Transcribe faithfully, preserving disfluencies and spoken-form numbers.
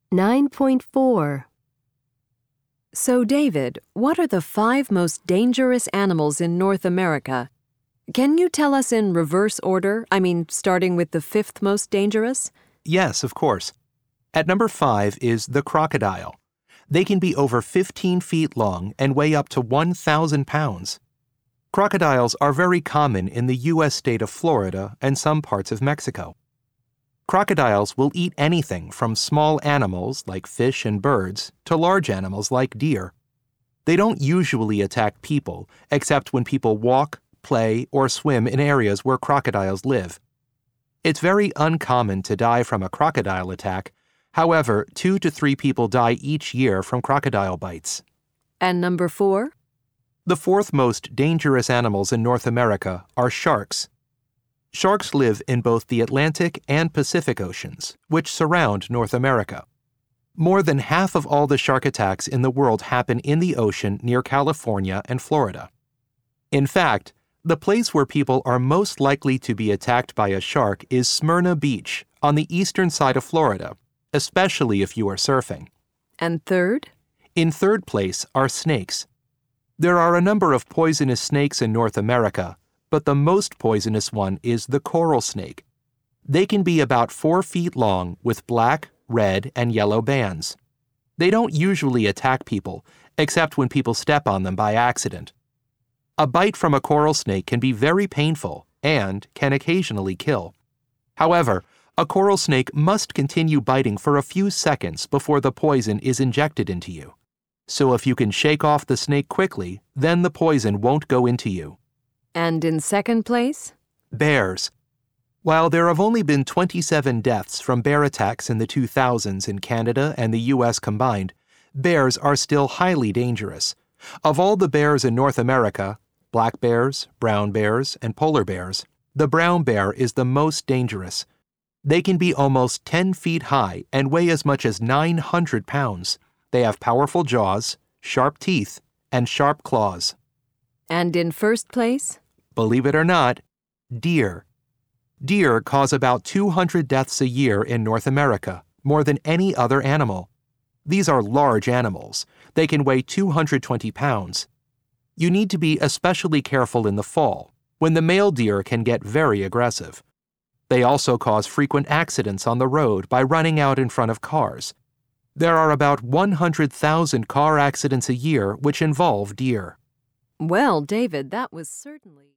nine point four. So, David, what are the five most dangerous animals in North America? Can you tell us in reverse order? I mean, starting with the fifth most dangerous? Yes, of course. At number five is the crocodile. They can be over fifteen feet long and weigh up to one thousand pounds. Crocodiles are very common in the U S state of Florida and some parts of Mexico. Crocodiles will eat anything from small animals like fish and birds to large animals like deer. They don't usually attack people except when people walk, play, or swim in areas where crocodiles live. It's very uncommon to die from a crocodile attack. However, two to three people die each year from crocodile bites. And number four? The fourth most dangerous animals in North America are sharks. Sharks live in both the Atlantic and Pacific Oceans, which surround North America. More than half of all the shark attacks in the world happen in the ocean near California and Florida. In fact, the place where people are most likely to be attacked by a shark is Smyrna Beach on the eastern side of Florida, especially if you are surfing. And third? In third place are snakes. There are a number of poisonous snakes in North America, but the most poisonous one is the coral snake. They can be about four feet long with black, red, and yellow bands. They don't usually attack people, except when people step on them by accident. A bite from a coral snake can be very painful and can occasionally kill. However, a coral snake must continue biting for a few seconds before the poison is injected into you. So if you can shake off the snake quickly, then the poison won't go into you. And in second place? Bears. While there have only been twenty-seven deaths from bear attacks in the two thousands in Canada and the U S combined, bears are still highly dangerous. Of all the bears in North America, black bears, brown bears, and polar bears, the brown bear is the most dangerous. They can be almost ten feet high and weigh as much as nine hundred pounds. They have powerful jaws, sharp teeth, and sharp claws. And in first place? Believe it or not, deer. Deer cause about two hundred deaths a year in North America, more than any other animal. These are large animals. They can weigh two hundred twenty pounds. You need to be especially careful in the fall, when the male deer can get very aggressive. They also cause frequent accidents on the road by running out in front of cars. There are about one hundred thousand car accidents a year which involve deer. Well, David, that was certainly...